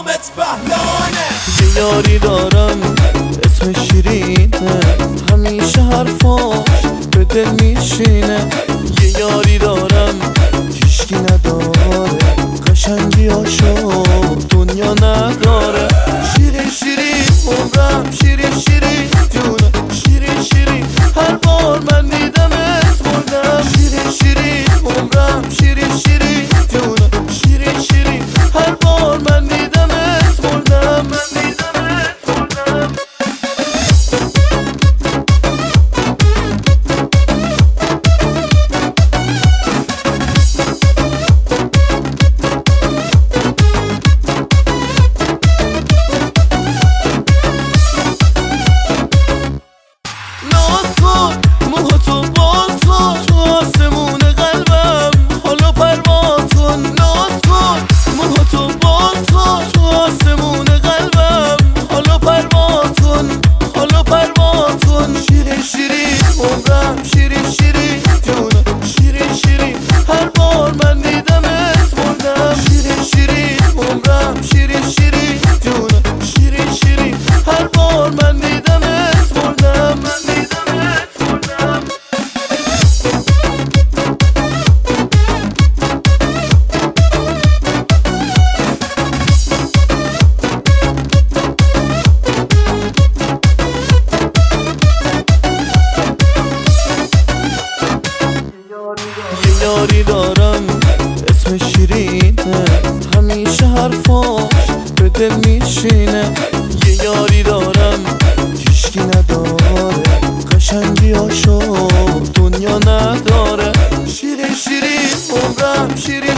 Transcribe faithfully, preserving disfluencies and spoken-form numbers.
نامت بهلانه. یه یاری دارم اسم شیرینه، همیشه حرفاش به دل میشینه. یه یاری دارم هیشکی نداره، قشنگیاشو دنیا نداره. شیرین شیرین عمرم، شیرین شیرین جونم، شیرین شیرین هر بار من دیدمت مردم. شیرین شیرین عمرم، شیرین شیرین جونم، شیرین شیرین هر بار من دیدمت مردم. من دیدمت مردم. موهاتو باز کن تو آسمون قلبم، حالا پرواز کن. ناز کن موهاتو باز کن تو آسمون قلبم، حالا پرواز کن، حالا پرواز کن. شیرین شیرین عمرم، شیرین شیرین جونم، شیرین شیرین هر بار من دیدمت مردم. شیرین شیرین عمرم، شیرین شیرین جونم، شیرین شیرین هر بار من دیدمت مردم. من دیدمت مردم. یه یاری دارم اسم شیرینه، همیشه حرفاش به دل میشینه. یه یاری دارم هیشکی نداره، قشنگیاشو دنیا نداره. شیرین شیرین عمرم، شیرین